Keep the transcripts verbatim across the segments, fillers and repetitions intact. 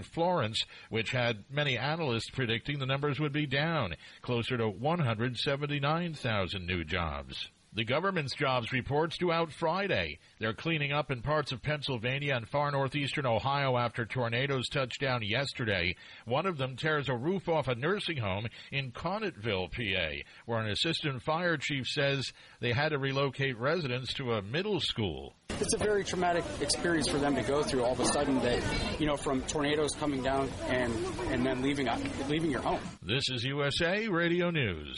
Florence, which had many analysts predicting the numbers would be down, closer to one hundred seventy-nine thousand new jobs. The government's jobs reports due out Friday. They're cleaning up in parts of Pennsylvania and far northeastern Ohio after tornadoes touched down yesterday. One of them tears a roof off a nursing home in Conneautville, P A, where an assistant fire chief says they had to relocate residents to a middle school. It's a very traumatic experience for them to go through all of a sudden that, you know, from tornadoes coming down and, and then leaving, leaving your home. This is U S A Radio News.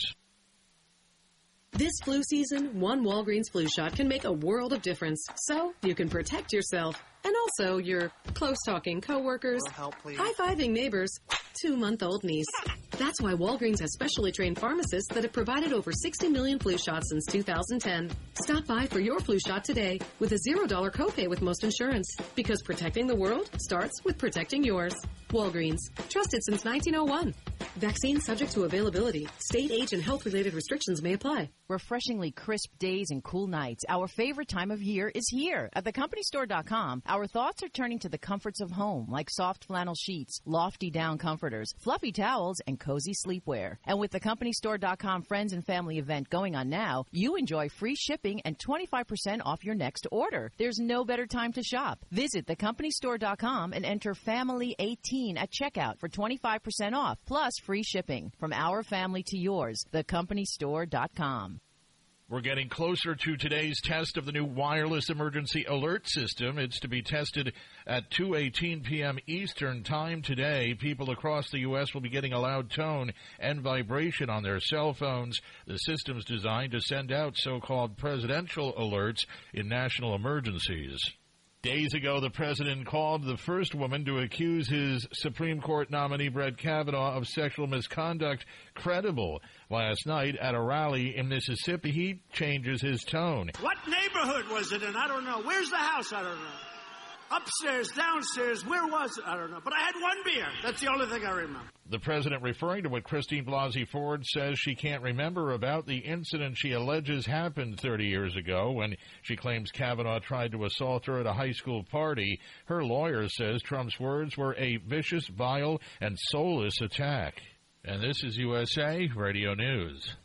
This flu season, one Walgreens flu shot can make a world of difference. So you can protect yourself and also your close-talking coworkers, high-fiving neighbors, two-month-old niece. That's why Walgreens has specially trained pharmacists that have provided over sixty million flu shots since two thousand ten. Stop by for your flu shot today with a zero dollar copay with most insurance. Because protecting the world starts with protecting yours. Walgreens. Trusted since nineteen oh one. Vaccine subject to availability. State, age, and health-related restrictions may apply. Refreshingly crisp days and cool nights. Our favorite time of year is here. At the company store dot com, our thoughts are turning to the comforts of home, like soft flannel sheets, lofty down comforters, fluffy towels, and cozy sleepwear. And with the company store dot com Friends and Family event going on now, you enjoy free shipping and twenty-five percent off your next order. There's no better time to shop. Visit the company store dot com and enter family eighteen at checkout for twenty-five percent off, plus free shipping. From our family to yours, the company store dot com. We're getting closer to today's test of the new wireless emergency alert system. It's to be tested at two eighteen p.m. Eastern Time today. People across the U S will be getting a loud tone and vibration on their cell phones. The system's designed to send out so-called presidential alerts in national emergencies. Days ago, the president called the first woman to accuse his Supreme Court nominee Brett Kavanaugh of sexual misconduct credible. Last night at a rally in Mississippi, he changes his tone. What neighborhood was it in? I don't know. Where's the house? I don't know. Upstairs, downstairs, where was it? I don't know. But I had one beer. That's the only thing I remember. The president referring to what Christine Blasey Ford says she can't remember about the incident she alleges happened thirty years ago when she claims Kavanaugh tried to assault her at a high school party. Her lawyer says Trump's words were a vicious, vile, and soulless attack. And this is U S A Radio News.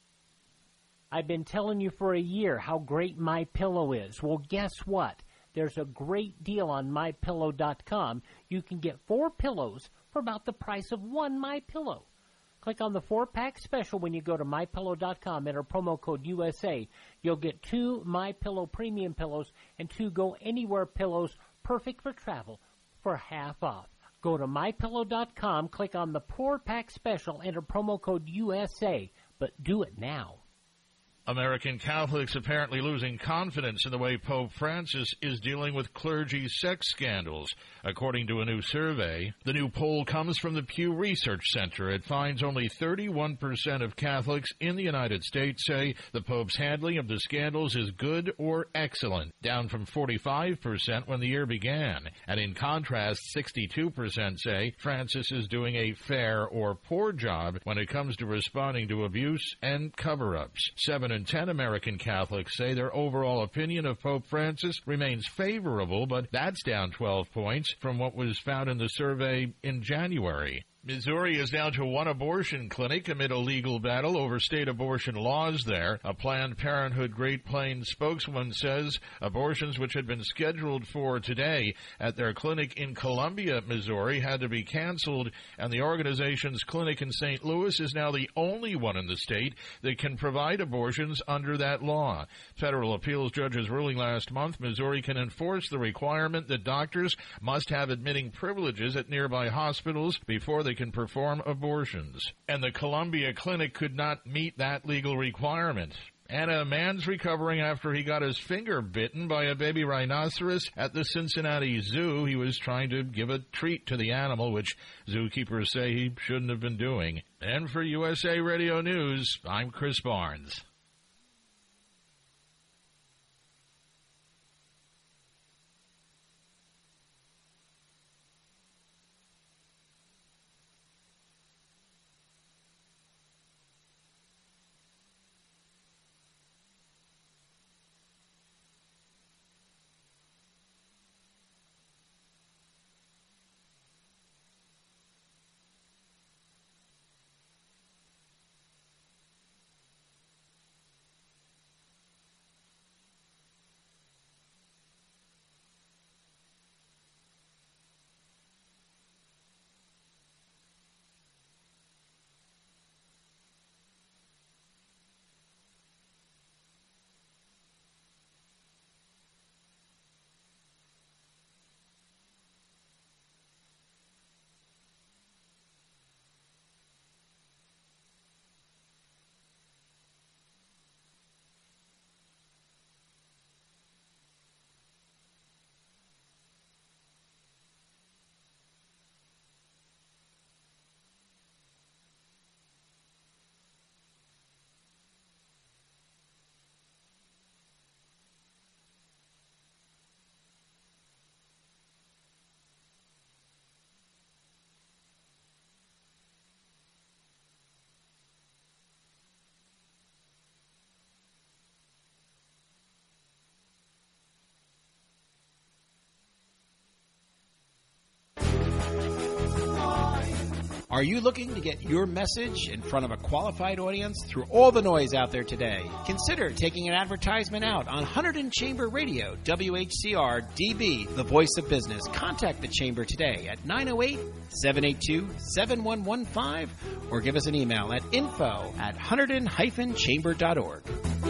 I've been telling you for a year how great MyPillow is. Well, guess what? There's a great deal on my pillow dot com. You can get four pillows for about the price of one MyPillow. Click on the four-pack special when you go to my pillow dot com. Enter promo code U S A. You'll get two MyPillow premium pillows and two Go Anywhere pillows, perfect for travel, for half off. Go to my pillow dot com, click on the four-pack special, enter promo code U S A, but do it now. American Catholics apparently losing confidence in the way Pope Francis is dealing with clergy sex scandals. According to a new survey, the new poll comes from the Pew Research Center. It finds only thirty-one percent of Catholics in the United States say the Pope's handling of the scandals is good or excellent, down from forty-five percent when the year began. And in contrast, sixty-two percent say Francis is doing a fair or poor job when it comes to responding to abuse and cover-ups. Seven and ten American Catholics say their overall opinion of Pope Francis remains favorable, but that's down twelve points from what was found in the survey in January. Missouri is down to one abortion clinic amid a legal battle over state abortion laws there. A Planned Parenthood Great Plains spokeswoman says abortions which had been scheduled for today at their clinic in Columbia, Missouri, had to be canceled, and the organization's clinic in Saint Louis is now the only one in the state that can provide abortions under that law. Federal appeals judges ruling last month Missouri can enforce the requirement that doctors must have admitting privileges at nearby hospitals before they can perform abortions. And the Columbia Clinic could not meet that legal requirement. And a man's recovering after he got his finger bitten by a baby rhinoceros at the Cincinnati Zoo. He was trying to give a treat to the animal, which zookeepers say he shouldn't have been doing. And for U S A Radio News, I'm Chris Barnes. Are you looking to get your message in front of a qualified audience through all the noise out there today? Consider taking an advertisement out on Hunterdon Chamber Radio, W H C R D B, the voice of business. Contact the Chamber today at nine oh eight, seven eight two, seven one one five or give us an email at info at hunterdon dash chamber dot org.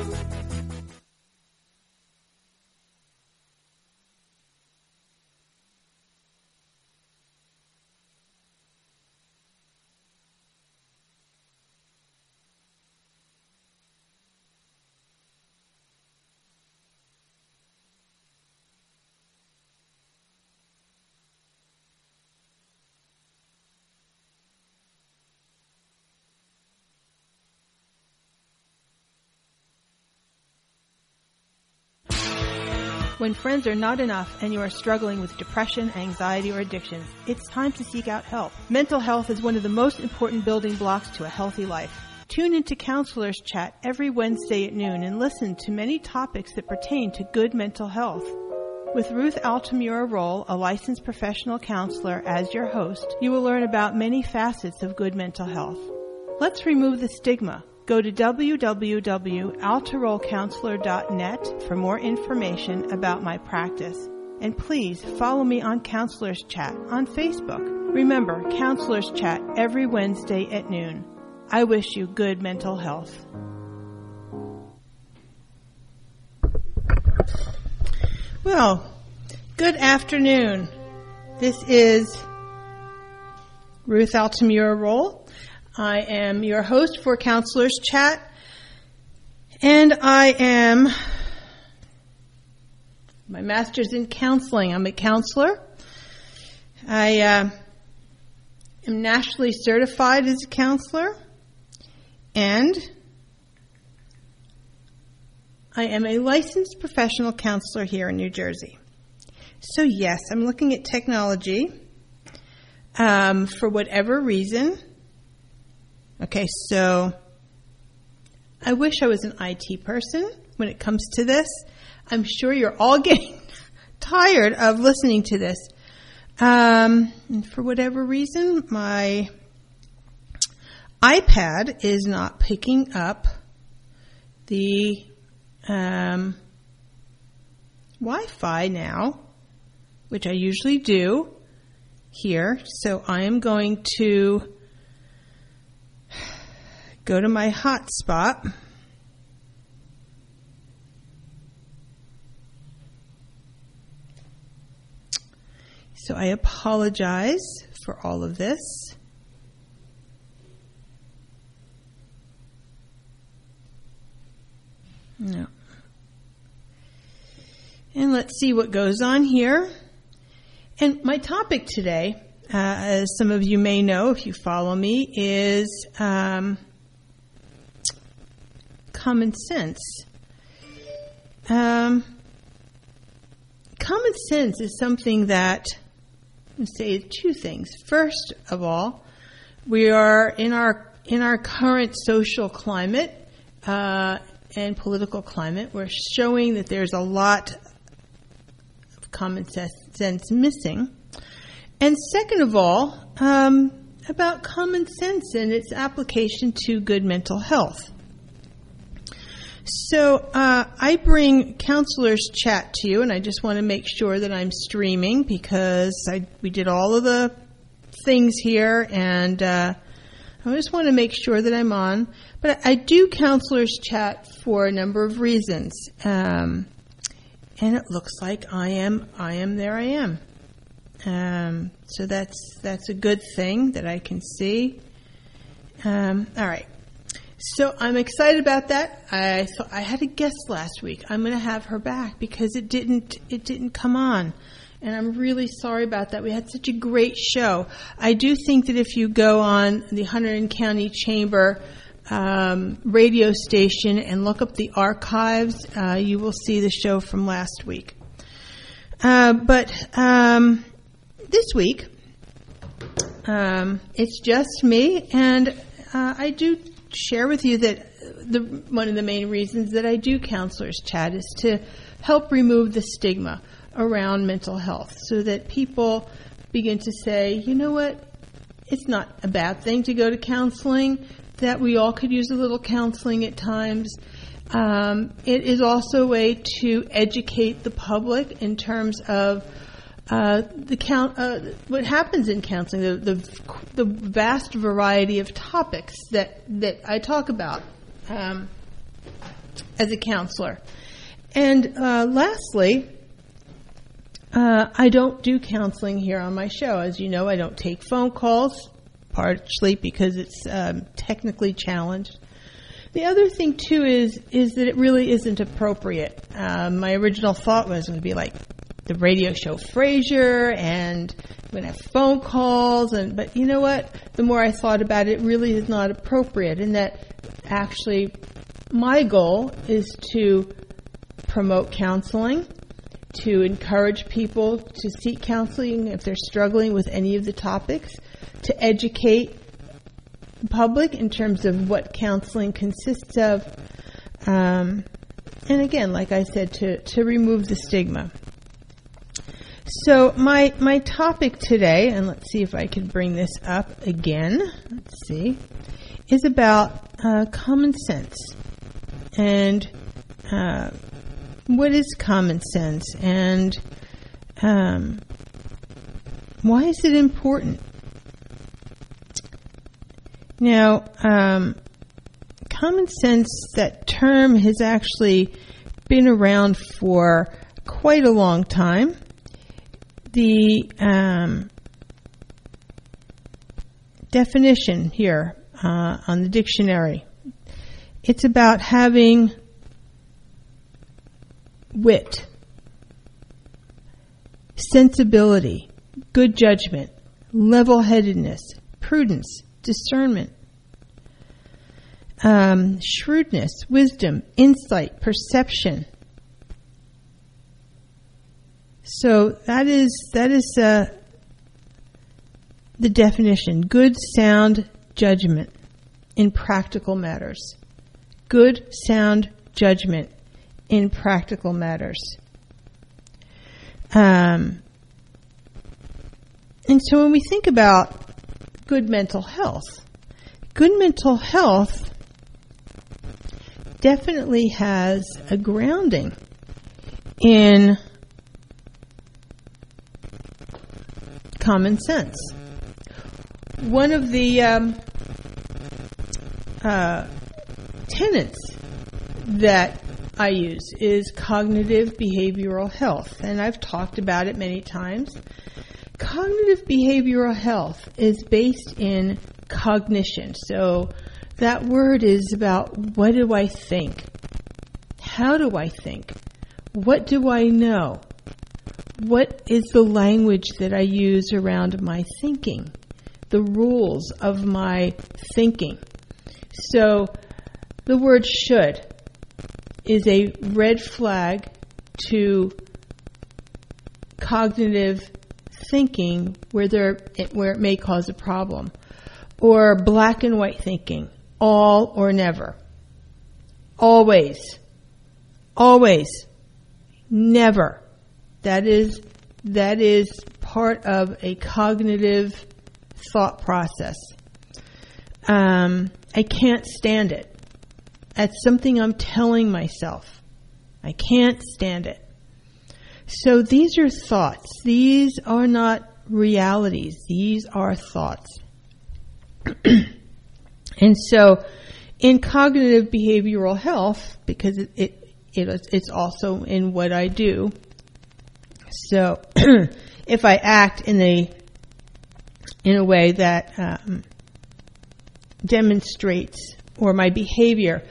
When friends are not enough and you are struggling with depression, anxiety, or addictions, it's time to seek out help. Mental health is one of the most important building blocks to a healthy life. Tune into Counselors Chat every Wednesday at noon and listen to many topics that pertain to good mental health. With Ruth Altamura Roll, a licensed professional counselor, as your host, you will learn about many facets of good mental health. Let's remove the stigma. Go to w w w dot altaroll counselor dot net for more information about my practice. And please follow me on Counselors Chat on Facebook. Remember, Counselors Chat every Wednesday at noon. I wish you good mental health. Well, good afternoon. This is Ruth Altamura Roll. I am your host for Counselors Chat, and I am my master's in counseling. I'm a counselor. I uh, am nationally certified as a counselor, and I am a licensed professional counselor here in New Jersey. So yes, I'm looking at technology um, for whatever reason. Okay, so I wish I was an I T person when it comes to this. I'm sure you're all getting tired of listening to this. Um, and for whatever reason, my iPad is not picking up the um, Wi-Fi now, which I usually do here. So I am going to go to my hotspot. So I apologize for all of this. No. And let's see what goes on here. And my topic today, uh, as some of you may know if you follow me, is um, common sense. Um, common sense is something that, let's say two things. First of all, we are in our in our current social climate uh, and political climate, we're showing that there's a lot of common sense missing. And second of all, um, about common sense and its application to good mental health. So uh, I bring Counselors Chat to you, and I just want to make sure that I'm streaming because I, we did all of the things here, and uh, I just want to make sure that I'm on. But I do Counselors Chat for a number of reasons, um, and it looks like I am. I am there. I am. Um, so that's that's a good thing that I can see. Um, all right. So I'm excited about that. I thought I had a guest last week. I'm going to have her back because it didn't it didn't come on, and I'm really sorry about that. We had such a great show. I do think that if you go on the Hunterdon County Chamber um, radio station and look up the archives, uh, you will see the show from last week. Uh, but um, this week, um, it's just me, and uh, I do share with you that the one of the main reasons that I do Counselors Chat is to help remove the stigma around mental health so that people begin to say, you know what, it's not a bad thing to go to counseling, that we all could use a little counseling at times. Um, it is also a way to educate the public in terms of uh, the count, uh, what happens in counseling, the, the the vast variety of topics that, that I talk about um, as a counselor. And uh, lastly, uh, I don't do counseling here on my show. As you know, I don't take phone calls, partially because it's um, technically challenged. The other thing, too, is is that it really isn't appropriate. Um, my original thought was it would be like the radio show Frasier, and we're going to have phone calls. And But you know what? The more I thought about it, it really is not appropriate. And that actually my goal is to promote counseling, to encourage people to seek counseling if they're struggling with any of the topics, to educate the public in terms of what counseling consists of, um, and again, like I said, to, to remove the stigma. So my my topic today, and let's see if I can bring this up again, let's see, is about uh, common sense. And uh, what is common sense, and um, why is it important? Now, um, common sense, that term has actually been around for quite a long time. The um, definition here uh, on the dictionary, it's about having wit, sensibility, good judgment, level-headedness, prudence, discernment, um, shrewdness, wisdom, insight, perception. So that is that is uh, the definition: good, sound judgment in practical matters. Good, sound judgment in practical matters. Um, and so when we think about good mental health, good mental health definitely has a grounding in common sense. One of the um, uh, tenets that I use is cognitive behavioral health, and I've talked about it many times. Cognitive behavioral health is based in cognition. So that word is about what do I think? How do I think? What do I know? What is the language that I use around my thinking? The rules of my thinking. So the word should is a red flag to cognitive thinking where there where it may cause a problem, or black and white thinking, all or never, always, always, never. That is that is part of a cognitive thought process. Um, I can't stand it. That's something I'm telling myself. I can't stand it. So these are thoughts. These are not realities. These are thoughts. And so in cognitive behavioral health, because it, it, it it's also in what I do, so if I act in a in a way that um, demonstrates, or my behavior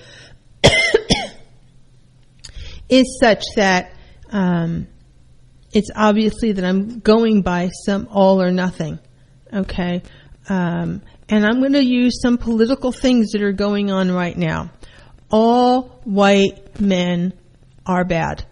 is such that um, it's obviously that I'm going by some all or nothing, okay? Um, and I'm going to use some political things that are going on right now. All white men are bad.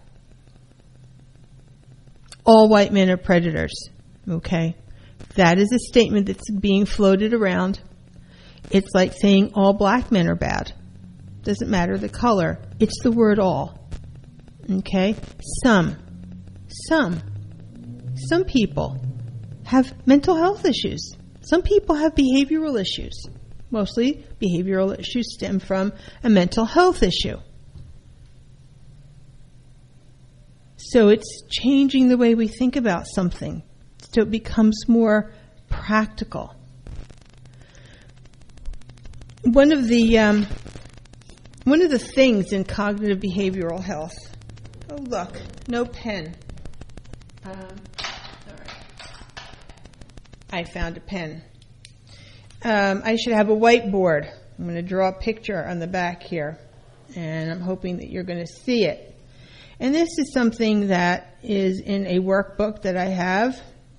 All white men are predators, okay? That is a statement that's being floated around. It's like saying all black men are bad. Doesn't matter the color. It's the word all. Okay? Some. Some. Some people have mental health issues. Some people have behavioral issues. Mostly behavioral issues stem from a mental health issue. So it's changing the way we think about something so it becomes more practical. One of the um, one of the things in cognitive behavioral health. Oh, look, no pen. Um, all right. I found a pen. Um, I should have a whiteboard. I'm going to draw a picture on the back here, and I'm hoping that you're going to see it. And this is something that is in a workbook that I have.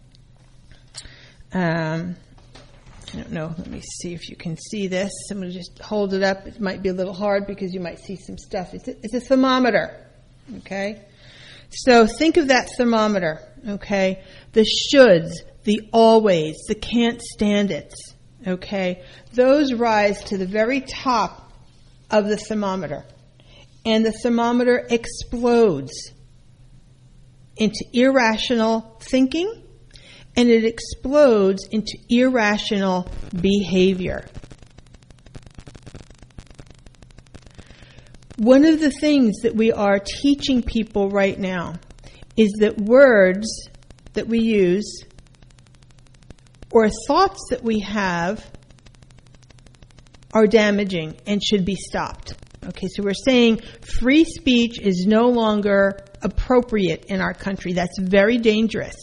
Um, I don't know. Let me see if you can see this. I'm going to just hold it up. It might be a little hard because you might see some stuff. It's a, it's a thermometer. Okay? So think of that thermometer. Okay? The shoulds, the always, the can't stand it. Okay? Those rise to the very top of the thermometer. And the thermometer explodes into irrational thinking, and it explodes into irrational behavior. One of the things that we are teaching people right now is that words that we use or thoughts that we have are damaging and should be stopped. Okay, so we're saying free speech is no longer appropriate in our country. That's very dangerous.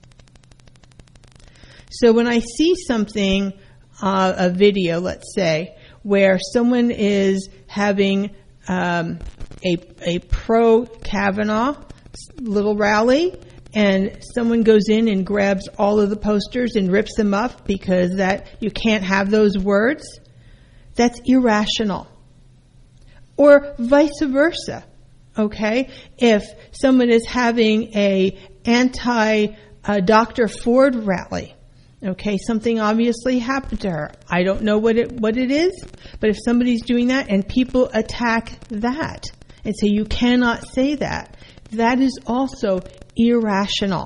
So when I see something, uh, a video, let's say, where someone is having um, a, a pro-Kavanaugh little rally, and someone goes in and grabs all of the posters and rips them up because that you can't have those words, that's irrational. Or vice versa, okay? If someone is having a anti-Doctor Ford rally, okay, something obviously happened to her. I don't know what it what it is, but if somebody's doing that and people attack that and say you cannot say that, that is also irrational.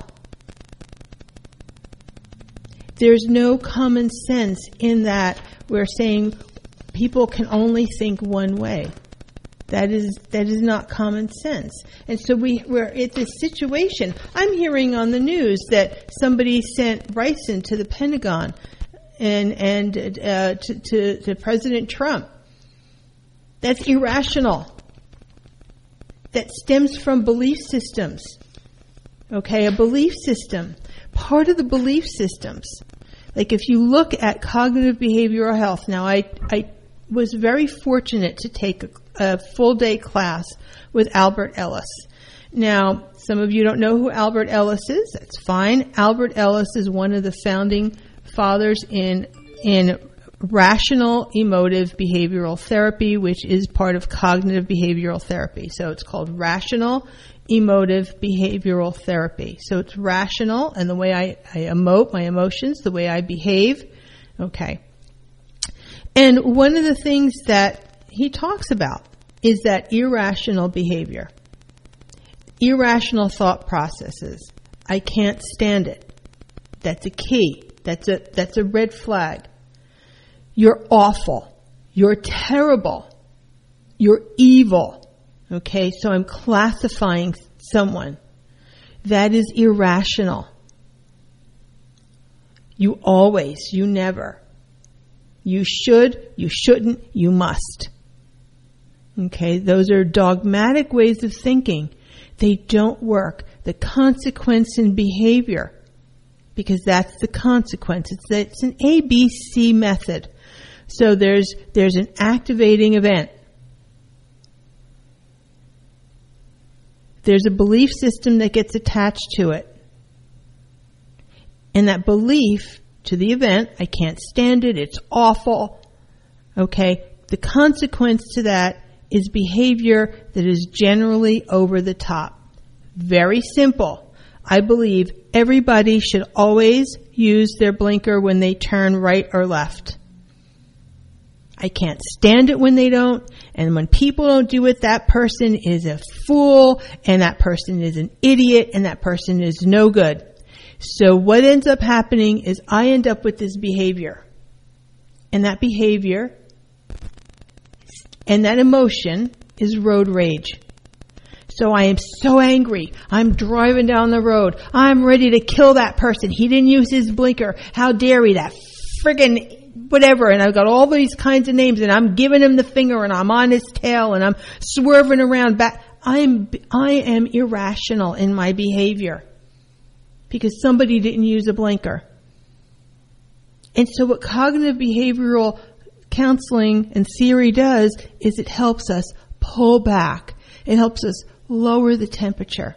There's no common sense in that we're saying people can only think one way. That is that is not common sense. And so we, we're at this situation. I'm hearing on the news that somebody sent ricin to the Pentagon and and uh, to, to, to President Trump. That's irrational. That stems from belief systems. Okay, a belief system. Part of the belief systems. Like if you look at cognitive behavioral health, now I, I was very fortunate to take a a full day class with Albert Ellis. Now, some of you don't know who Albert Ellis is. That's fine. Albert Ellis is one of the founding fathers in in rational emotive behavioral therapy, which is part of cognitive behavioral therapy. So it's called rational emotive behavioral therapy. So it's rational, and the way I, I emote my emotions, the way I behave. Okay. And one of the things that he talks about is that irrational behavior, irrational thought processes. I can't stand it. That's a key. That's a that's a red flag. You're awful. You're terrible. You're evil. Okay, so I'm classifying someone. That is irrational. You always, you never. You should, you shouldn't, you must. Okay, those are dogmatic ways of thinking. They don't work. The consequence in behavior, because that's the consequence. It's, it's an A B C method. So there's there's an activating event. There's a belief system that gets attached to it. And that belief to the event, I can't stand it, it's awful. Okay, the consequence to that is behavior that is generally over the top. Very simple. I believe everybody should always use their blinker when they turn right or left. I can't stand it when they don't, and when people don't do it, that person is a fool, and that person is an idiot, and that person is no good. So what ends up happening is I end up with this behavior. And that behavior and that emotion is road rage. So I am so angry. I'm driving down the road. I'm ready to kill that person. He didn't use his blinker. How dare he? That friggin' whatever. And I've got all these kinds of names, and I'm giving him the finger, and I'm on his tail, and I'm swerving around back. I'm, I am irrational in my behavior because somebody didn't use a blinker. And so what cognitive behavioral counseling and theory does is it helps us pull back. It helps us lower the temperature.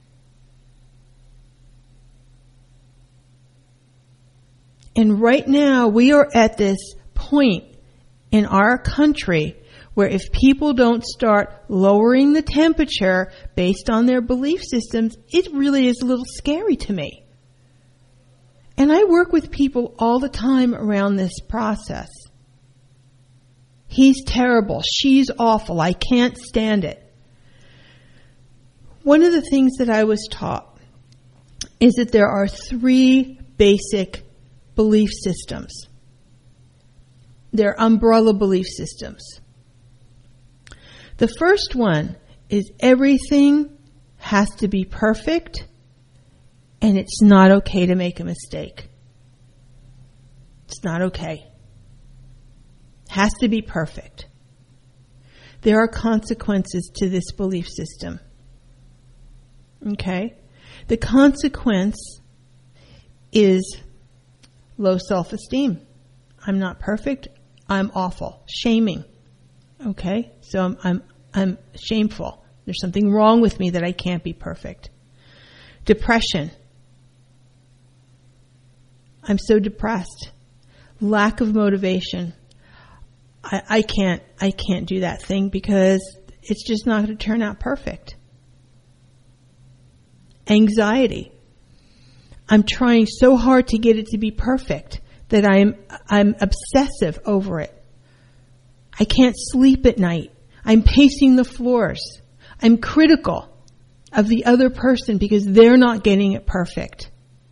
And right now we are at this point in our country where if people don't start lowering the temperature based on their belief systems, it really is a little scary to me. And I work with people all the time around this process. He's terrible. She's awful. I can't stand it. One of the things that I was taught is that there are three basic belief systems. They're umbrella belief systems. The first one is everything has to be perfect and it's not okay to make a mistake. It's not okay. It has to be perfect. There are consequences to this belief system. Okay? The consequence is low self-esteem. I'm not perfect. I'm awful. Shaming. Okay? So I'm, I'm, I'm shameful. There's something wrong with me that I can't be perfect. Depression. I'm so depressed. Lack of motivation. I, I can't, I can't do that thing because it's just not going to turn out perfect. Anxiety. I'm trying so hard to get it to be perfect that I'm, I'm obsessive over it. I can't sleep at night. I'm pacing the floors. I'm critical of the other person because they're not getting it perfect.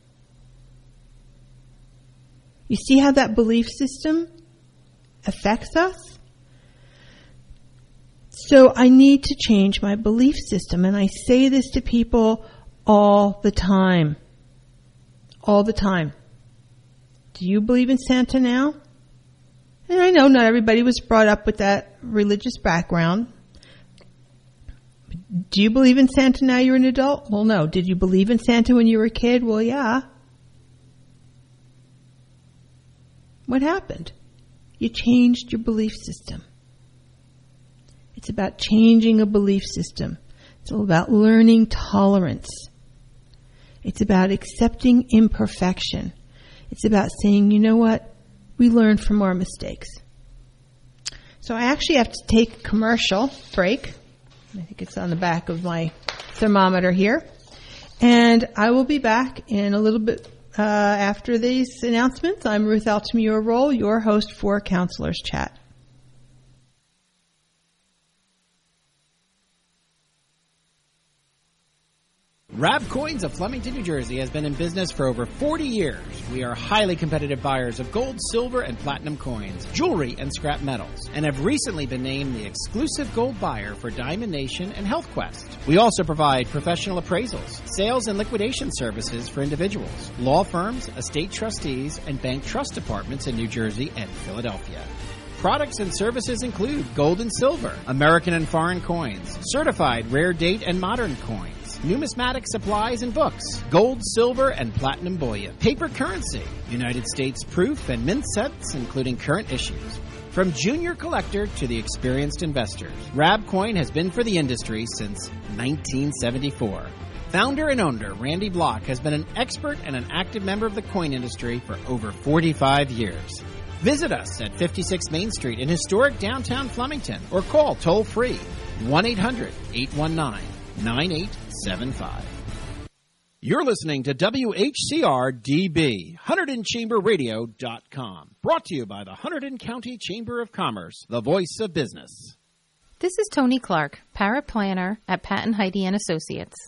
You see how that belief system affects us? So I need to change my belief system, and I say this to people all the time. All the time. Do you believe in Santa now? And I know not everybody was brought up with that religious background. Do you believe in Santa now you're an adult? Well, no. Did you believe in Santa when you were a kid? Well, yeah. What happened? You changed your belief system. It's about changing a belief system. It's all about learning tolerance. It's about accepting imperfection. It's about saying, you know what? We learn from our mistakes. So I actually have to take a commercial break. I think it's on the back of my thermometer here. And I will be back in a little bit uh, after these announcements. I'm Ruth Altamura-Roll, your host for Counselors Chat. Rab Coins of Flemington, New Jersey has been in business for over forty years. We are highly competitive buyers of gold, silver, and platinum coins, jewelry, and scrap metals, and have recently been named the exclusive gold buyer for Diamond Nation and Health Quest. We also provide professional appraisals, sales and liquidation services for individuals, law firms, estate trustees, and bank trust departments in New Jersey and Philadelphia. Products and services include gold and silver, American and foreign coins, certified rare date and modern coins, numismatic supplies and books, gold, silver, and platinum bullion, paper currency, United States proof and mint sets, including current issues. From junior collector to the experienced investors, Rab Coin has been for the industry since nineteen seventy-four. Founder and owner Randy Block has been an expert and an active member of the coin industry for over forty-five years. Visit us at fifty-six Main Street in historic downtown Flemington or call toll-free one eight hundred eight one nine nine eight seven five. You're listening to W H C R D B, Hunterdon Chamber Radio dot com. Brought to you by the Hunterdon County Chamber of Commerce, the voice of business. This is Tony Clark, paraplanner at Pat and Heidi and Associates.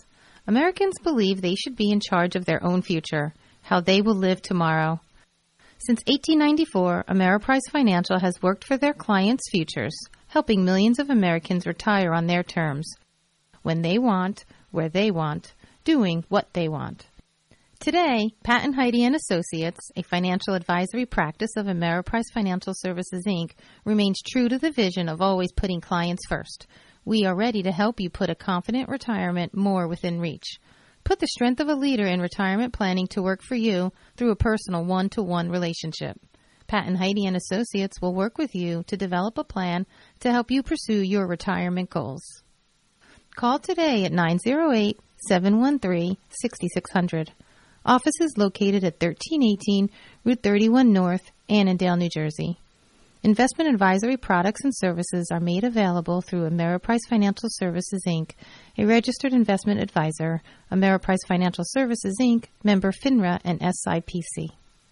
Americans believe they should be in charge of their own future, how they will live tomorrow. Since eighteen ninety-four, Ameriprise Financial has worked for their clients' futures, helping millions of Americans retire on their terms, when they want, where they want, doing what they want. Today, Pat and Heidi and Associates, a financial advisory practice of Ameriprise Financial Services, Incorporated, remains true to the vision of always putting clients first. We are ready to help you put a confident retirement more within reach. Put the strength of a leader in retirement planning to work for you through a personal one-to-one relationship. Pat and Heidi and Associates will work with you to develop a plan to help you pursue your retirement goals. Call today at nine oh eight, seven one three, six six zero zero. Office is located at thirteen eighteen Route thirty-one North, Annandale, New Jersey. Investment advisory products and services are made available through Ameriprise Financial Services, Incorporated, a registered investment advisor. Ameriprise Financial Services, Incorporated, member FINRA and S I P C.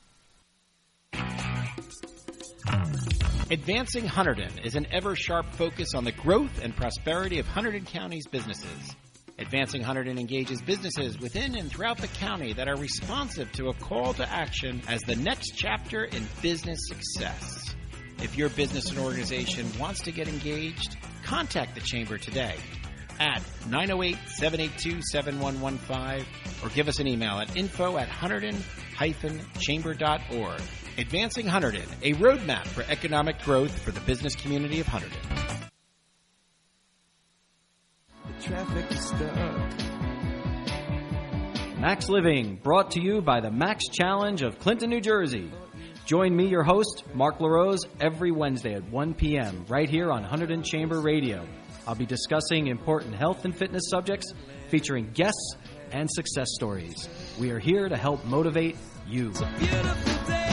Advancing Hunterdon is an ever-sharp focus on the growth and prosperity of Hunterdon County's businesses. Advancing Hunterdon engages businesses within and throughout the county that are responsive to a call to action as the next chapter in business success. If your business and organization wants to get engaged, contact the Chamber today at nine oh eight, seven eight two, seven one one five or give us an email at info at hunterdon dash chamber dot org. Advancing Hunterdon, a roadmap for economic growth for the business community of Hunterdon. Traffic is stuck. Max Living, brought to you by the Max Challenge of Clinton, New Jersey. Join me, your host, Mark LaRose, every Wednesday at one p.m. right here on Hunterdon Chamber Radio. I'll be discussing important health and fitness subjects, featuring guests and success stories. We are here to help motivate you. It's a beautiful day.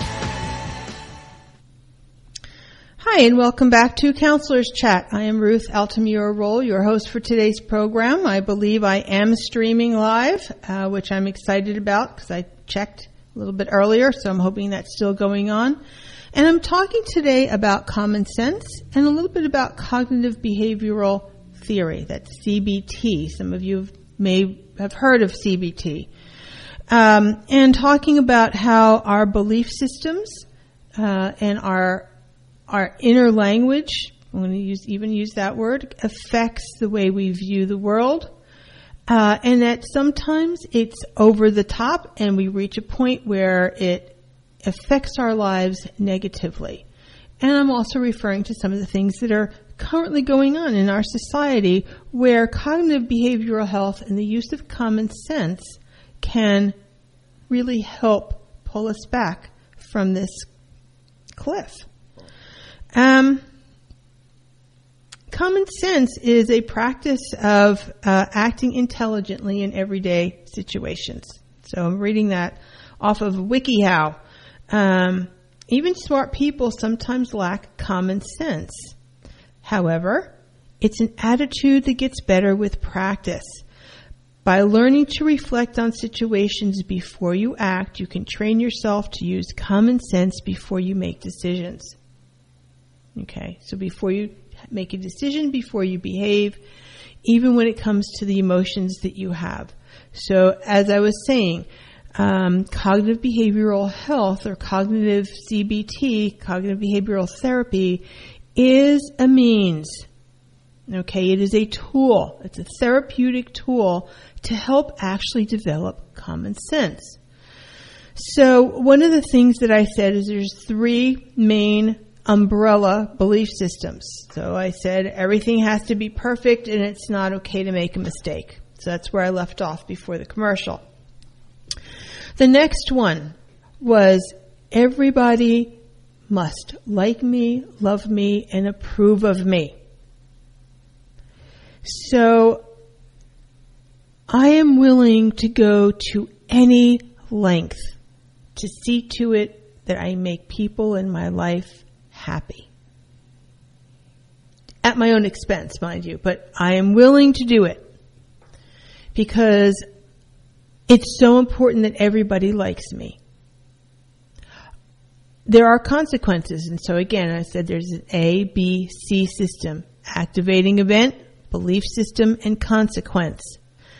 Hi, and welcome back to Counselor's Chat. I am Ruth Altamura-Roll, your host for today's program. I believe I am streaming live, uh, which I'm excited about because I checked a little bit earlier, so I'm hoping that's still going on. And I'm talking today about common sense and a little bit about cognitive behavioral theory, that's C B T. Some of you may have heard of C B T. Um, and talking about how our belief systems uh, and our Our inner language, I'm going to use, even use that word, affects the way we view the world. Uh, and that sometimes it's over the top and we reach a point where it affects our lives negatively. And I'm also referring to some of the things that are currently going on in our society where cognitive behavioral health and the use of common sense can really help pull us back from this cliff. Um, common sense is a practice of uh, acting intelligently in everyday situations. So I'm reading that off of WikiHow. Um, even smart people sometimes lack common sense. However, it's an attitude that gets better with practice. By learning to reflect on situations before you act, you can train yourself to use common sense before you make decisions. Okay, so before you make a decision, before you behave, even when it comes to the emotions that you have. So as I was saying, um, cognitive behavioral health or cognitive C B T, cognitive behavioral therapy, is a means. Okay, it is a tool. It's a therapeutic tool to help actually develop common sense. So one of the things that I said is there's three main umbrella belief systems. So I said everything has to be perfect and it's not okay to make a mistake. So that's where I left off before the commercial. The next one was everybody must like me, love me, and approve of me. So I am willing to go to any length to see to it that I make people in my life happy. At my own expense, mind you, but I am willing to do it because it's so important that everybody likes me. There are consequences, and so again, I said there's an A, B, C system. Activating event, belief system, and consequence.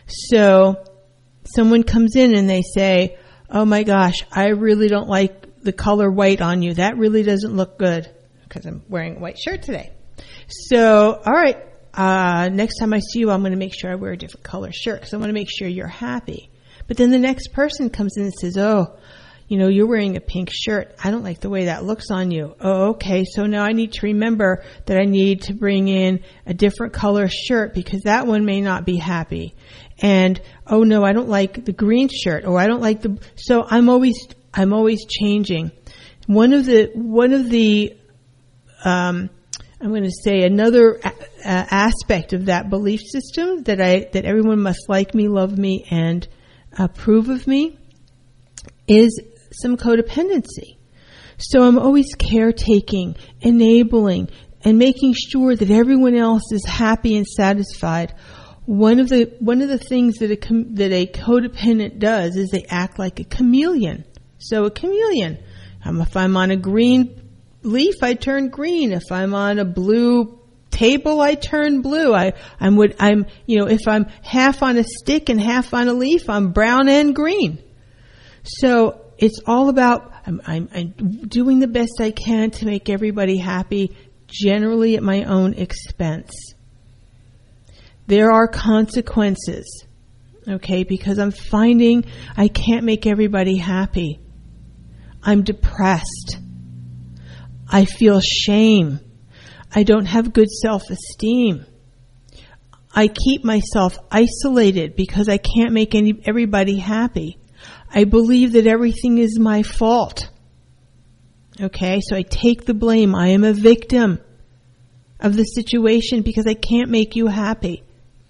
So someone comes in and they say, oh my gosh, I really don't like the color white on you. That really doesn't look good, because I'm wearing a white shirt today. So, all right, uh, next time I see you, I'm going to make sure I wear a different color shirt because I want to make sure you're happy. But then the next person comes in and says, oh, you know, you're wearing a pink shirt. I don't like the way that looks on you. Oh, okay. So now I need to remember that I need to bring in a different color shirt because that one may not be happy. And, oh no, I don't like the green shirt, or I don't like the, so I'm always, I'm always changing. One of the, one of the, um, I'm going to say another a- a- aspect of that belief system that I, that everyone must like me, love me, and approve of me is some codependency. So I'm always caretaking, enabling, and making sure that everyone else is happy and satisfied. One of the one of the things that a that a codependent does is they act like a chameleon. So a chameleon, um, if I'm on a green leaf, I turn green. If I'm on a blue table, I turn blue. I I'm what I'm you know if I'm half on a stick and half on a leaf, I'm brown and green. So it's all about I'm, I'm, I'm doing the best I can to make everybody happy, generally at my own expense. There are consequences, okay, because I'm finding I can't make everybody happy. I'm depressed. I feel shame. I don't have good self-esteem. I keep myself isolated because I can't make any, everybody happy. I believe that everything is my fault. Okay, so I take the blame. I am a victim of the situation because I can't make you happy.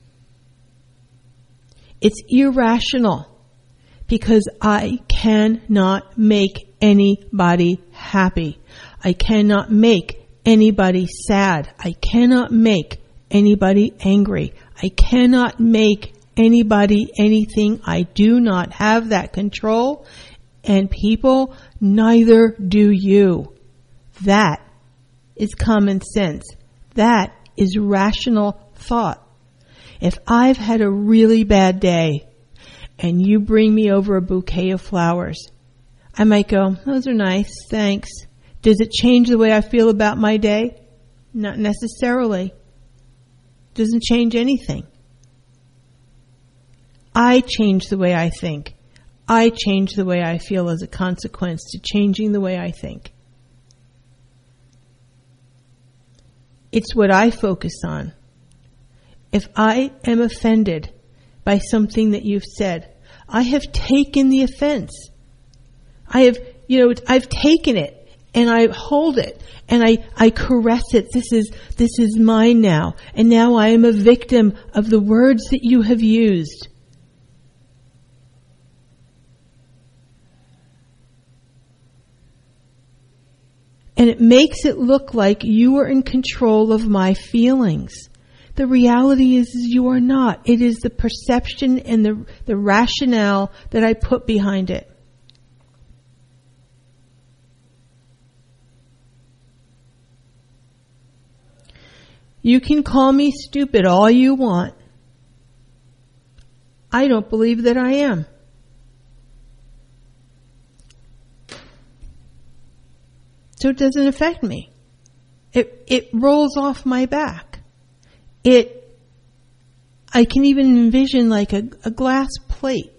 It's irrational because I cannot make anybody happy. I cannot make anybody sad. I cannot make anybody angry. I cannot make anybody anything. I do not have that control, and people, neither do you. That is common sense. That is rational thought. If I've had a really bad day and you bring me over a bouquet of flowers, I might go, those are nice, thanks. Does it change the way I feel about my day? Not necessarily. Doesn't change anything. I change the way I think. I change the way I feel as a consequence to changing the way I think. It's what I focus on. If I am offended by something that you've said, I have taken the offense. I have, you know, I've taken it and I hold it and I, I caress it. This is, this is mine now. And now I am a victim of the words that you have used. And it makes it look like you are in control of my feelings. The reality is, is you are not. It is the perception and the, the rationale that I put behind it. You can call me stupid all you want. I don't believe that I am. So it doesn't affect me. It it rolls off my back. It, I can even envision like a, a glass plate.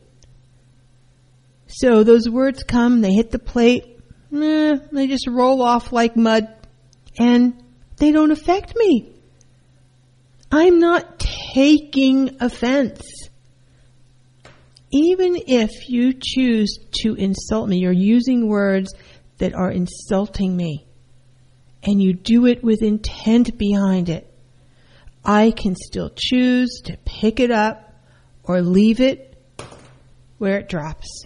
So those words come, they hit the plate, eh, they just roll off like mud, and they don't affect me. I'm not taking offense. Even if you choose to insult me, you're using words that are insulting me, and you do it with intent behind it, I can still choose to pick it up or leave it where it drops.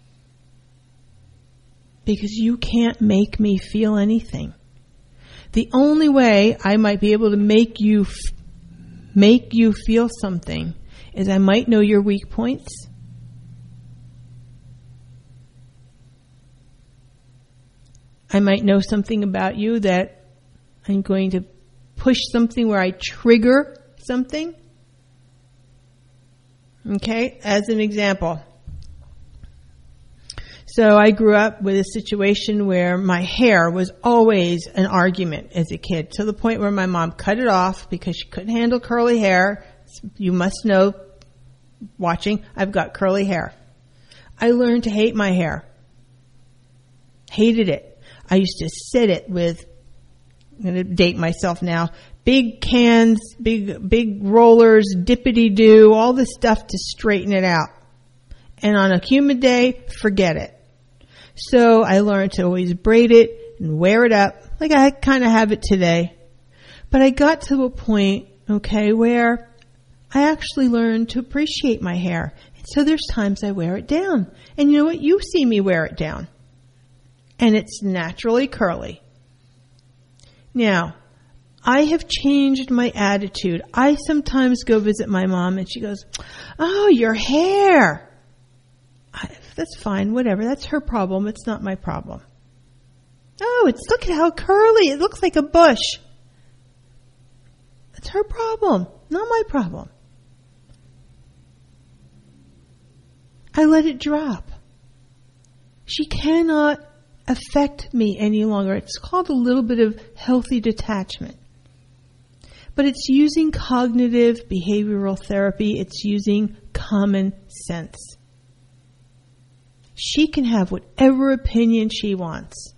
Because you can't make me feel anything. The only way I might be able to make you f- make you feel something is I might know your weak points. I might know something about you that I'm going to push something where I trigger something. Okay, as an example. So I grew up with a situation where my hair was always an argument as a kid, to the point where my mom cut it off because she couldn't handle curly hair. You must know, watching, I've got curly hair. I learned to hate my hair. Hated it. I used to sit it with, I'm going to date myself now, big cans, big, big rollers, dippity-doo, all this stuff to straighten it out. And on a humid day, forget it. So I learned to always braid it and wear it up, like I kind of have it today. But I got to a point, okay, where I actually learned to appreciate my hair. And so there's times I wear it down. And you know what? You see me wear it down. And it's naturally curly. Now, I have changed my attitude. I sometimes go visit my mom and she goes, "Oh, your hair." I, that's fine, whatever. That's her problem. It's not my problem. Oh, it's, look at how curly. It looks like a bush. That's her problem, not my problem. I let it drop. She cannot affect me any longer. It's called a little bit of healthy detachment. But it's using cognitive behavioral therapy. It's using common sense. She can have whatever opinion she wants.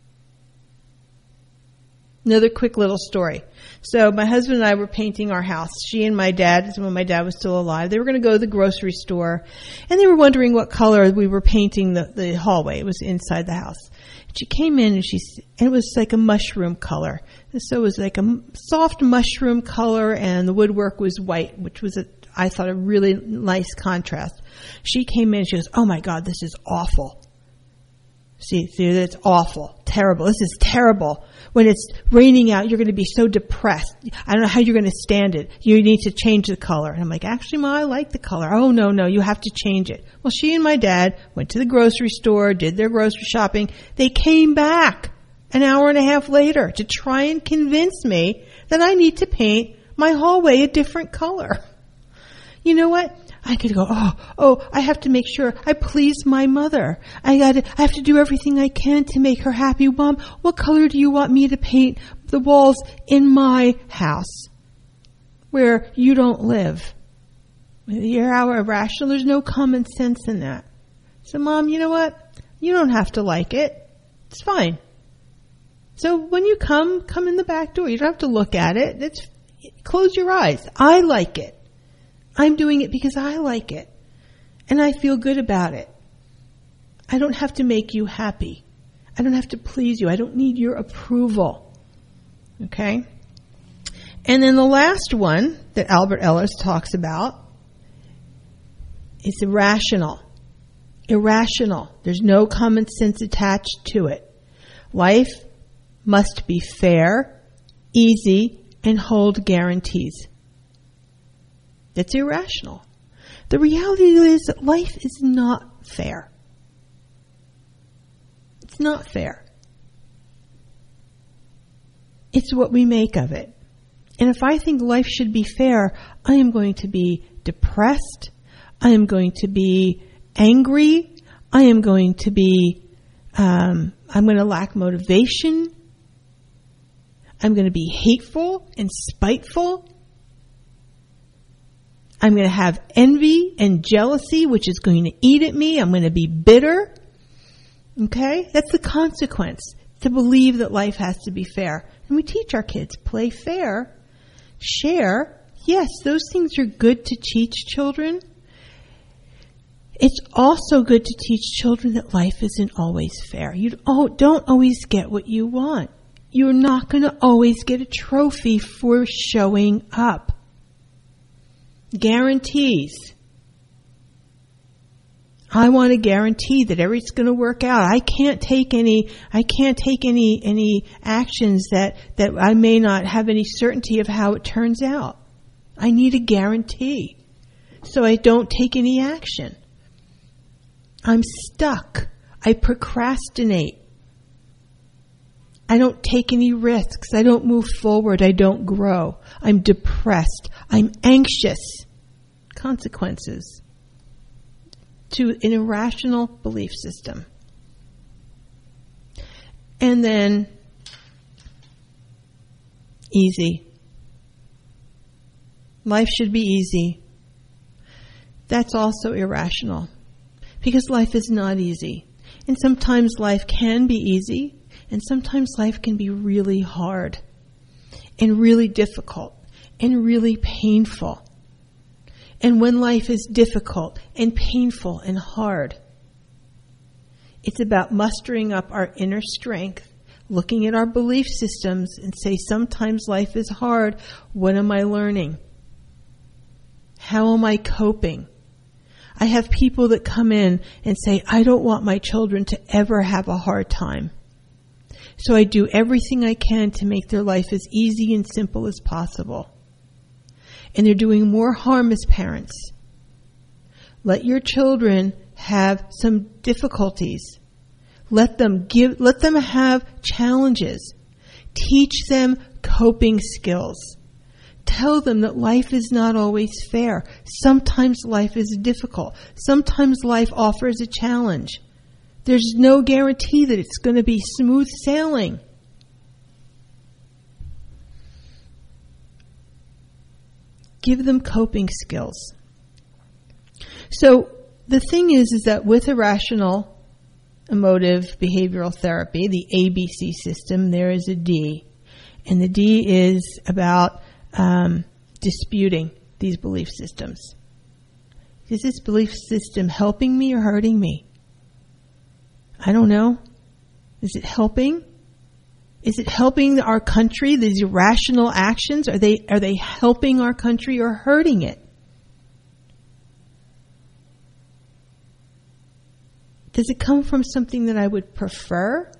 Another quick little story. So my husband and I were painting our house. She and my dad, when my dad was still alive, they were going to go to the grocery store, and they were wondering what color we were painting the, the hallway. It was inside the house. She came in and she, and it was like a mushroom color. And so it was like a soft mushroom color, and the woodwork was white, which was a, I thought, a really nice contrast. She came in and she goes, "Oh my God, this is awful. See, see, that's awful, terrible. This is terrible. When it's raining out, you're going to be so depressed. I don't know how you're going to stand it. You need to change the color." And I'm like, "Actually, Ma, I like the color." "Oh, no, no, you have to change it." Well, she and my dad went to the grocery store, did their grocery shopping. They came back an hour and a half later to try and convince me that I need to paint my hallway a different color. You know what? I could go, oh, oh, I have to make sure I please my mother. I got I have to do everything I can to make her happy. Mom, what color do you want me to paint the walls in my house where you don't live? You're how irrational. There's no common sense in that. So, Mom, you know what? You don't have to like it. It's fine. So when you come, come in the back door. You don't have to look at it. It's, close your eyes. I like it. I'm doing it because I like it. And I feel good about it. I don't have to make you happy. I don't have to please you. I don't need your approval. Okay? And then the last one that Albert Ellis talks about is irrational. Irrational. There's no common sense attached to it. Life must be fair, easy, and hold guarantees. It's irrational. The reality is that life is not fair. It's not fair. It's what we make of it. And if I think life should be fair, I am going to be depressed. I am going to be angry. I am going to be, um, I'm going to lack motivation. I'm going to be hateful and spiteful. I'm going to have envy and jealousy, which is going to eat at me. I'm going to be bitter. Okay? That's the consequence, to believe that life has to be fair. And we teach our kids, play fair, share. Yes, those things are good to teach children. It's also good to teach children that life isn't always fair. You don't always get what you want. You're not going to always get a trophy for showing up. Guarantees. I want to guarantee that everything's going to work out. I can't take any, I can't take any, any actions that, that I may not have any certainty of how it turns out. I need a guarantee. So I don't take any action. I'm stuck. I procrastinate. I don't take any risks. I don't move forward. I don't grow. I'm depressed. I'm anxious consequences to an irrational belief system. And then, easy. Life should be easy. That's also irrational, because life is not easy. And sometimes life can be easy, and sometimes life can be really hard, and really difficult, and really painful. And when life is difficult and painful and hard, it's about mustering up our inner strength, looking at our belief systems and say, sometimes life is hard. What am I learning? How am I coping? I have people that come in and say, I don't want my children to ever have a hard time. So I do everything I can to make their life as easy and simple as possible. And they're doing more harm as parents. Let your children have some difficulties. Let them give, let them have challenges. Teach them coping skills. Tell them that life is not always fair. Sometimes life is difficult. Sometimes life offers a challenge. There's no guarantee that it's going to be smooth sailing. Give them coping skills. So the thing is, is that with irrational emotive behavioral therapy, the A B C system, there is a D. And the D is about um, disputing these belief systems. Is this belief system helping me or hurting me? I don't know. Is it helping? Is it helping our country? These irrational actions, are they are they helping our country or hurting it? Does it come from something that I would prefer?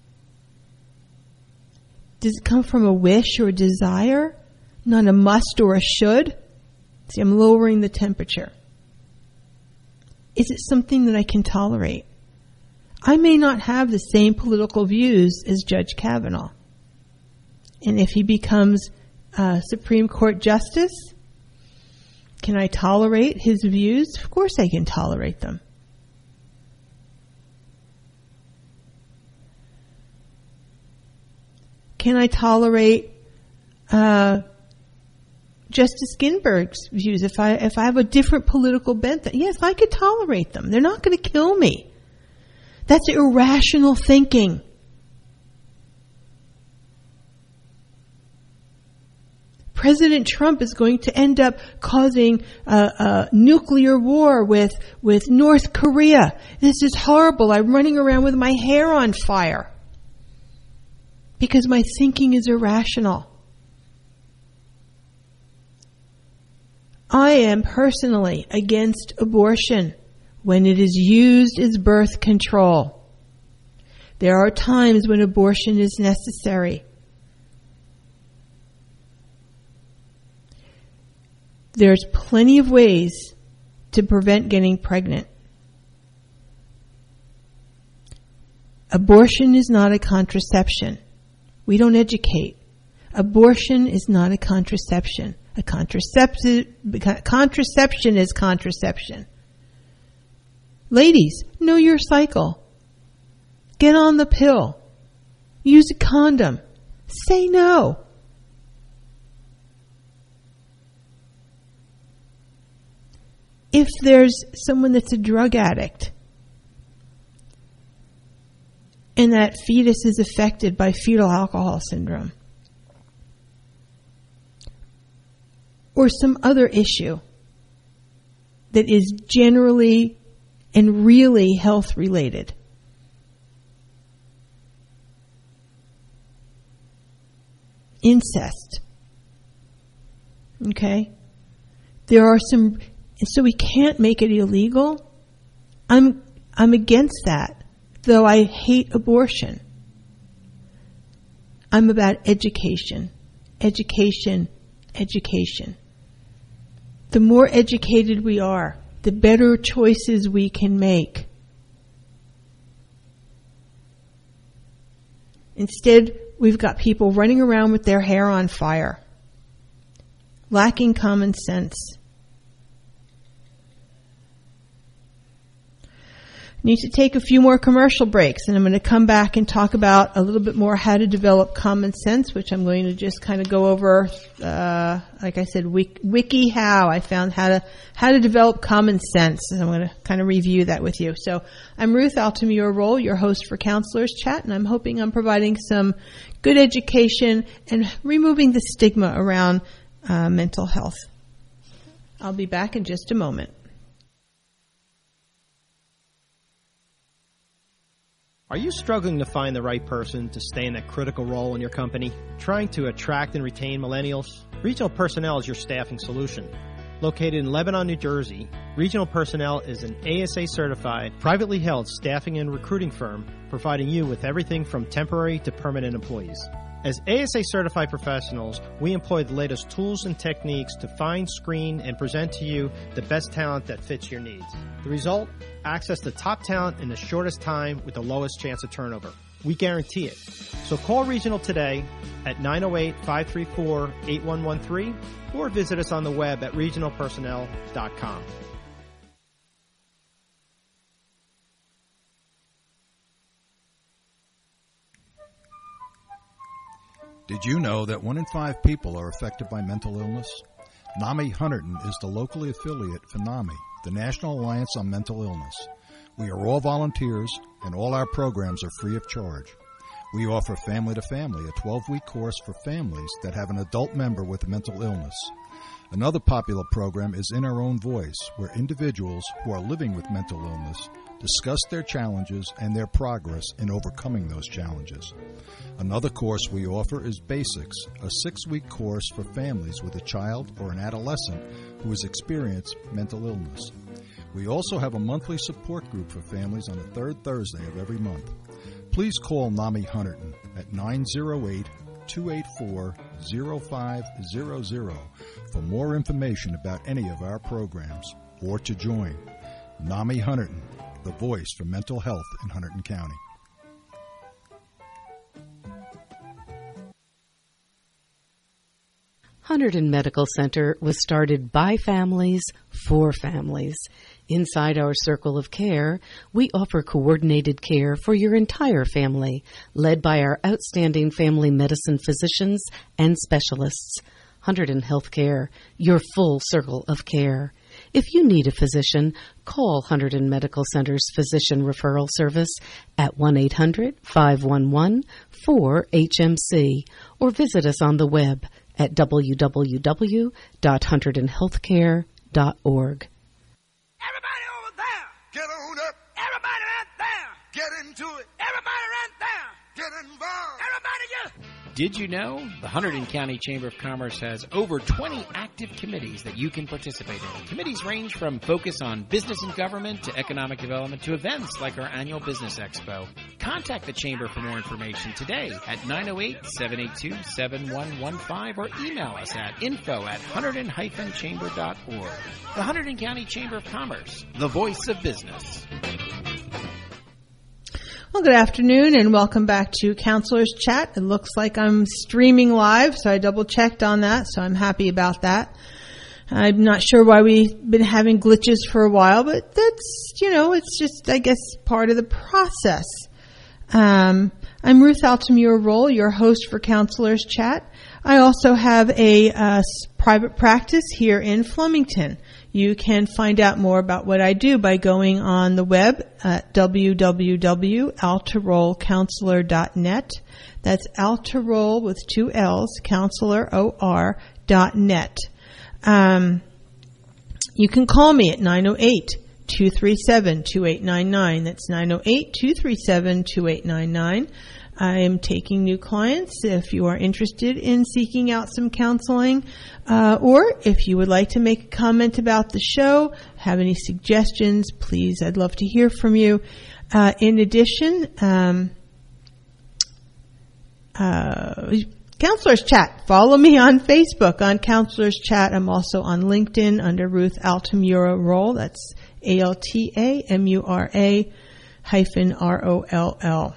Does it come from a wish or a desire, not a must or a should? See, I'm lowering the temperature. Is it something that I can tolerate? I may not have the same political views as Judge Kavanaugh. And if he becomes uh, Supreme Court Justice, can I tolerate his views? Of course I can tolerate them. Can I tolerate uh, Justice Ginsburg's views? If I if I have a different political bent, yes, I could tolerate them. They're not going to kill me. That's irrational thinking. President Trump is going to end up causing a, a nuclear war with, with North Korea. This is horrible. I'm running around with my hair on fire because my thinking is irrational. I am personally against abortion when it is used as birth control. There are times when abortion is necessary. There's plenty of ways to prevent getting pregnant. Abortion is not a contraception. We don't educate. Abortion is not a contraception. A contraceptive, contraception is contraception. Ladies, know your cycle. Get on the pill. Use a condom. Say no. If there's someone that's a drug addict and that fetus is affected by fetal alcohol syndrome or some other issue that is generally and really health related, incest, okay, there are some. So we can't make it illegal. I'm I'm against that, though I hate abortion. I'm about education, education, education. The more educated we are, the better choices we can make. Instead, we've got people running around with their hair on fire, lacking common sense. Need to take a few more commercial breaks, and I'm going to come back and talk about a little bit more how to develop common sense, which I'm going to just kind of go over, uh, like I said, wiki, WikiHow. I found how to how to develop common sense, and I'm going to kind of review that with you. So I'm Ruth Altamura-Roll, your host for Counselors Chat, and I'm hoping I'm providing some good education and removing the stigma around uh, mental health. I'll be back in just a moment. Are you struggling to find the right person to stay in that critical role in your company? Trying to attract and retain millennials? Regional Personnel is your staffing solution. Located in Lebanon, New Jersey, Regional Personnel is an A S A certified, privately held staffing and recruiting firm providing you with everything from temporary to permanent employees. As A S A certified professionals, we employ the latest tools and techniques to find, screen, and present to you the best talent that fits your needs. The result? Access to top talent in the shortest time with the lowest chance of turnover. We guarantee it. So call Regional today at nine oh eight, five three four, eight one one three or visit us on the web at regional personnel dot com. Did you know that one in five people are affected by mental illness? NAMI Hunterdon is the locally affiliate for NAMI, the National Alliance on Mental Illness. We are all volunteers, and all our programs are free of charge. We offer Family to Family, a twelve-week course for families that have an adult member with a mental illness. Another popular program is In Our Own Voice, where individuals who are living with mental illness discuss their challenges and their progress in overcoming those challenges. Another course we offer is Basics, a six-week course for families with a child or an adolescent who has experienced mental illness. We also have a monthly support group for families on the third Thursday of every month. Please call NAMI Hunterdon at nine oh eight, two eight four, oh five hundred for more information about any of our programs or to join. NAMI Hunterdon, the voice for mental health in Hunterdon County. Hunterdon Medical Center was started by families for families. Inside our circle of care, we offer coordinated care for your entire family, led by our outstanding family medicine physicians and specialists. Hunterdon Healthcare, your full circle of care. If you need a physician, call Hunterdon Medical Center's Physician Referral Service at one eight hundred, five one one, four H M C or visit us on the web at w w w dot hunterdon healthcare dot org. Everybody over there, get on up. Everybody right there, get into it. Everybody right there, get involved. Everybody just... Did you know the Hunterdon County Chamber of Commerce has over twenty active committees that you can participate in? Committees range from focus on business and government to economic development to events like our annual Business Expo. Contact the Chamber for more information today at nine oh eight, seven eight two, seven one one five or email us at info at hunterdon dash chamber dot org. The Hunterdon County Chamber of Commerce, the voice of business. Well, good afternoon and welcome back to Counselors Chat. It looks like I'm streaming live, so I double checked on that, so I'm happy about that. I'm not sure why we've been having glitches for a while, but that's, you know, it's just, I guess, part of the process. Um, I'm Ruth Altamura-Roll, your host for Counselors Chat. I also have a uh, private practice here in Flemington. You can find out more about what I do by going on the web at w w w dot altaroll counselor dot net. That's Altaroll with two L's, counselor, O R, dot net. Um, you can call me at nine oh eight, two three seven, two eight nine nine. That's nine oh eight, two three seven, two eight nine nine. I am taking new clients if you are interested in seeking out some counseling, uh, or if you would like to make a comment about the show, have any suggestions, please, I'd love to hear from you. Uh, in addition, um, uh, Counselors Chat. Follow me on Facebook on Counselors Chat. I'm also on LinkedIn under Ruth Altamura-Roll. That's A L T A M U R A hyphen R O L L.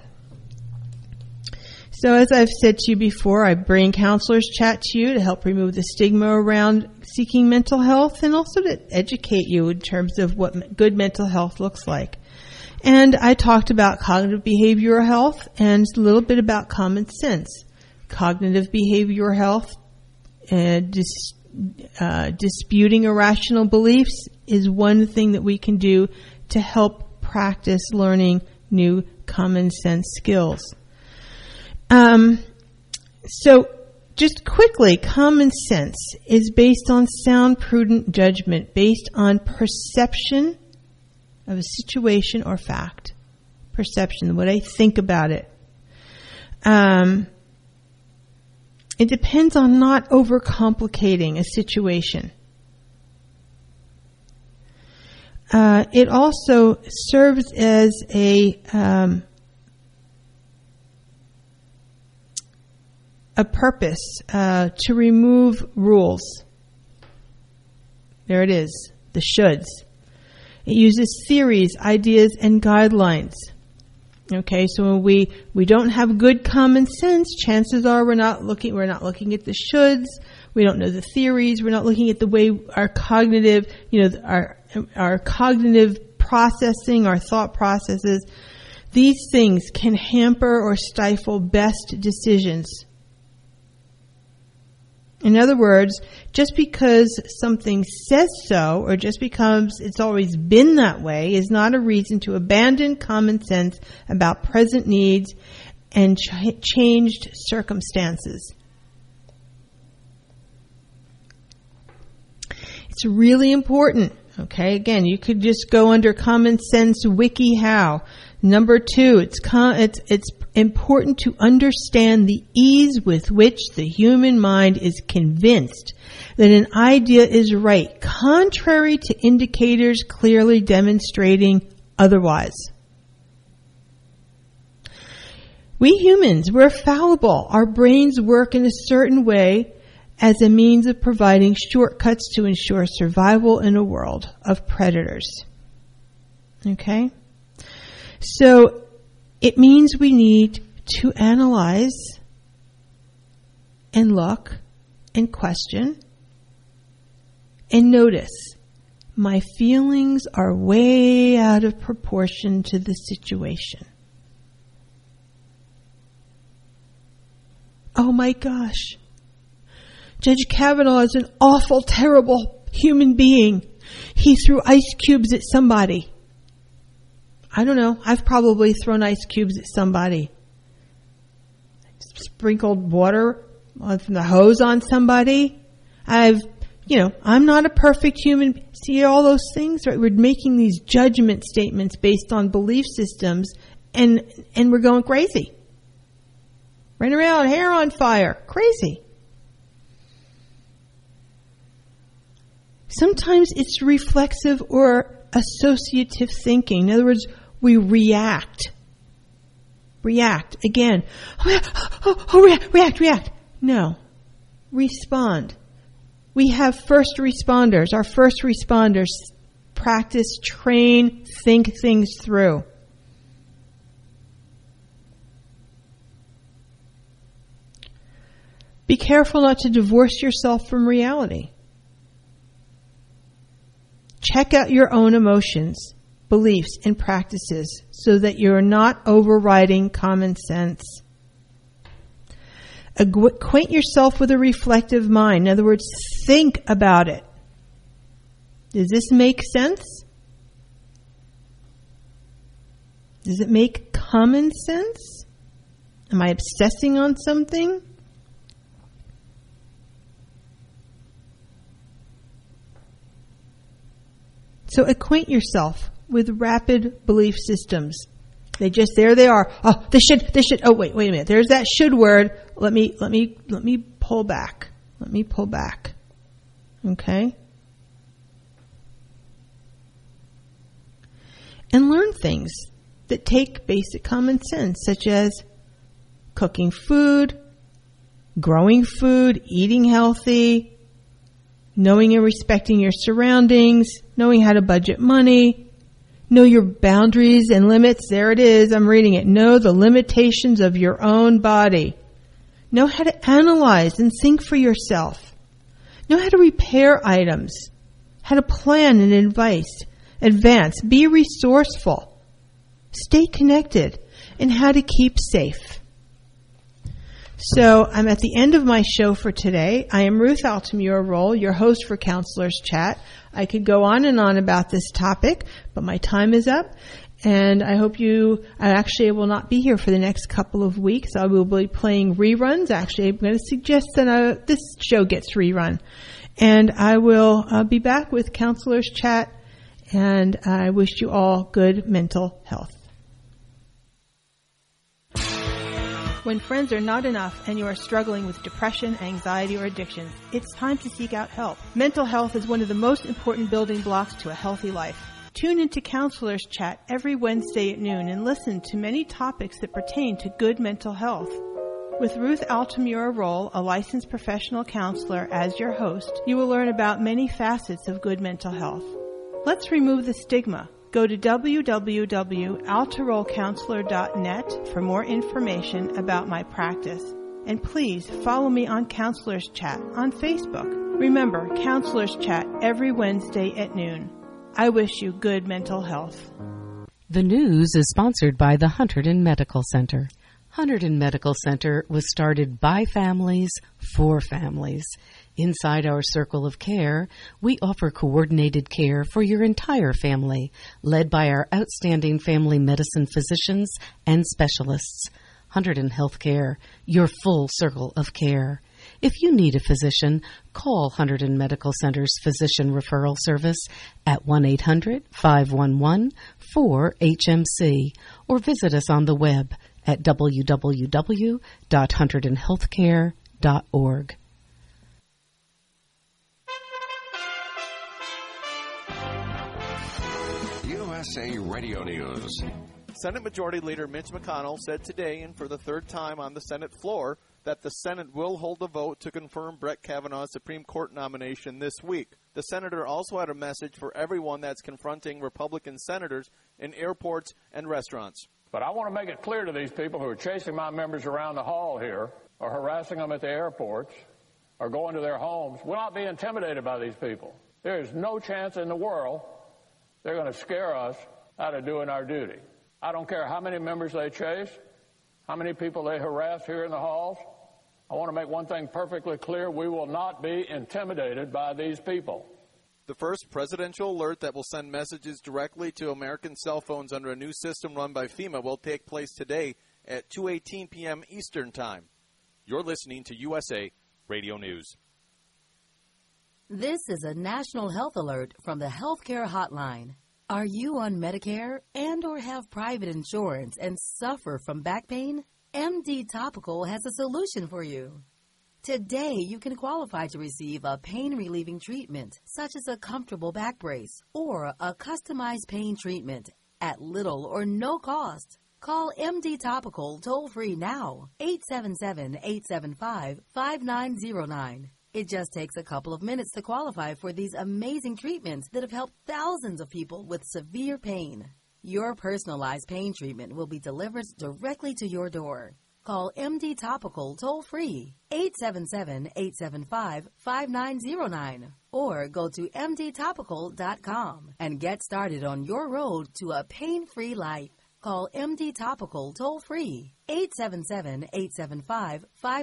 So as I've said to you before, I bring Counselors Chat to you to help remove the stigma around seeking mental health and also to educate you in terms of what good mental health looks like. And I talked about cognitive behavioral health and a little bit about common sense. Cognitive behavioral health, uh, dis, uh, disputing irrational beliefs is one thing that we can do to help practice learning new common sense skills. Um, so just quickly, common sense is based on sound, prudent judgment, based on perception of a situation or fact. Perception, what I think about it. Um, it depends on not overcomplicating a situation. Uh, it also serves as a um, a purpose uh, to remove rules. There it is, the shoulds. It uses theories, ideas, and guidelines. Okay, so when we, we don't have good common sense, chances are we're not looking we're not looking at the shoulds. We don't know the theories. We're not looking at the way our cognitive, you know, our our cognitive processing, our thought processes. These things can hamper or stifle best decisions. In other words, just because something says so, or just because it's always been that way, is not a reason to abandon common sense about present needs and ch- changed circumstances. It's really important. Okay, again, you could just go under Common Sense WikiHow. Number two, it's con- it's it's important to understand the ease with which the human mind is convinced that an idea is right, contrary to indicators clearly demonstrating otherwise. We humans, we're fallible. Our brains work in a certain way as a means of providing shortcuts to ensure survival in a world of predators. Okay? So it means we need to analyze and look and question and notice my feelings are way out of proportion to the situation. Oh my gosh. Judge Kavanaugh is an awful, terrible human being. He threw ice cubes at somebody. I don't know. I've probably thrown ice cubes at somebody. Sprinkled water from the hose on somebody. I've, you know, I'm not a perfect human. See all those things, right? We're making these judgment statements based on belief systems, and and we're going crazy. Running around, hair on fire, crazy. Sometimes it's reflexive or associative thinking. In other words, we react. React. Again. Oh, oh, oh, react, react, react. No. Respond. We have first responders. Our first responders practice, train, think things through. Be careful not to divorce yourself from reality. Check out your own emotions, beliefs, and practices so that you're not overriding common sense. Acquaint yourself with a reflective mind. In other words, think about it. Does this make sense? Does it make common sense? Am I obsessing on something? So acquaint yourself with rapid belief systems. They just, there they are. Oh, this should, this should, oh wait, wait a minute. There's that should word. Let me, let me, let me pull back. Let me pull back. Okay? And learn things that take basic common sense, such as cooking food, growing food, eating healthy, knowing and respecting your surroundings, knowing how to budget money, know your boundaries and limits. There it is. I'm reading it. Know the limitations of your own body. Know how to analyze and think for yourself. Know how to repair items, how to plan and advice, advance. Be resourceful. stay connected, and how to keep safe. So I'm at the end of my show for today. I am Ruth Altamura-Roll, your host for Counselors Chat. I could go on and on about this topic, but my time is up. And I hope you, I actually will not be here for the next couple of weeks. I will be playing reruns. Actually, I'm going to suggest that uh, this show gets rerun. And I will uh, be back with Counselors Chat. And I wish you all good mental health. When friends are not enough and you are struggling with depression, anxiety, or addictions, it's time to seek out help. Mental health is one of the most important building blocks to a healthy life. Tune into Counselors Chat every Wednesday at noon and listen to many topics that pertain to good mental health. With Ruth Altamura-Roll, a licensed professional counselor, as your host, you will learn about many facets of good mental health. Let's remove the stigma. Go to w w w dot altaroll counselor dot net for more information about my practice. And please follow me on Counselors Chat on Facebook. Remember, Counselors Chat every Wednesday at noon. I wish you good mental health. The news is sponsored by the Hunterdon Medical Center. Hunterdon Medical Center was started by families for families. Inside our circle of care, we offer coordinated care for your entire family, led by our outstanding family medicine physicians and specialists. Hunterdon Healthcare, your full circle of care. If you need a physician, call Hunterdon Medical Center's Physician Referral Service at one eight hundred, five one one, four H M C or visit us on the web at w w w dot hunterdon healthcare dot org. U S A Radio News. Senate Majority Leader Mitch McConnell said today, and for the third time on the Senate floor, that the Senate will hold a vote to confirm Brett Kavanaugh's Supreme Court nomination this week. The senator also had a message for everyone that's confronting Republican senators in airports and restaurants. But I want to make it clear to these people who are chasing my members around the hall here, or harassing them at the airports, or going to their homes, we'll not be intimidated by these people. There is no chance in the world they're going to scare us out of doing our duty. I don't care how many members they chase, how many people they harass here in the halls. I want to make one thing perfectly clear. We will not be intimidated by these people. The first presidential alert that will send messages directly to American cell phones under a new system run by FEMA will take place today at two eighteen p.m. Eastern Time. You're listening to U S A Radio News. This is a national health alert from the Healthcare Hotline. Are you on Medicare and or have private insurance and suffer from back pain? M D Topical has a solution for you. Today, you can qualify to receive a pain-relieving treatment, such as a comfortable back brace or a customized pain treatment at little or no cost. Call M D Topical toll-free now, eight seven seven, eight seven five, five nine zero nine. It just takes a couple of minutes to qualify for these amazing treatments that have helped thousands of people with severe pain. Your personalized pain treatment will be delivered directly to your door. Call M D Topical toll-free, eight seven seven, eight seven five, five nine zero nine, or go to m d topical dot com and get started on your road to a pain-free life. Call M D Topical toll-free, eight seven seven, eight seven five, five